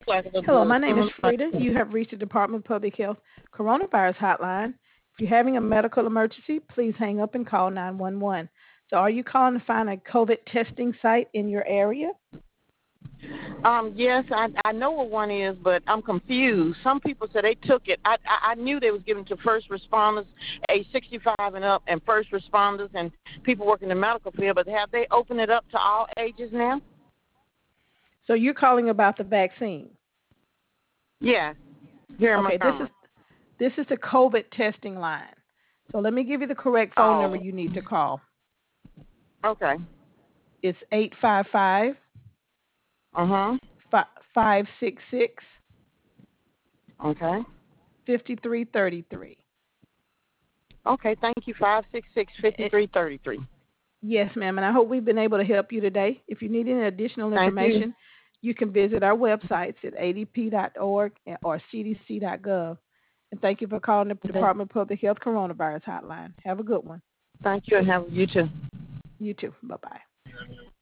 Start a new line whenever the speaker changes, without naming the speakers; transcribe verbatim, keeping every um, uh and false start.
like a little
Hello, my
buzz.
name is Frida.
Mm-hmm.
You have reached the Department of Public Health Coronavirus Hotline. If you're having a medical emergency, please hang up and call nine one one. So, are you calling to find a COVID testing site in your area?
Um, yes, I I know what one is, but I'm confused. Some people said they took it. I I, I knew they was given to first responders, age sixty-five and up, and first responders and people working in the medical field. But have they opened it up to all ages now?
So, you're calling about the vaccine.
Yeah, here in
Okay, this is
Montgomery.
this is the COVID testing line. So, let me give you the correct phone number
Oh,
you need to call.
okay.
It's eight five five,
Uh huh.
five six six,
Okay.
five three three three.
Okay. Thank you. Five six six fifty three thirty three.
Yes, ma'am, and I hope we've been able to help you today. If you need any additional
Thank you.
information, you can visit our websites at a d p dot org or c d c dot gov. And thank you for calling the
Okay.
Department of Public Health Coronavirus Hotline. Have a good one.
Thank you, and have you too.
You too. Bye bye.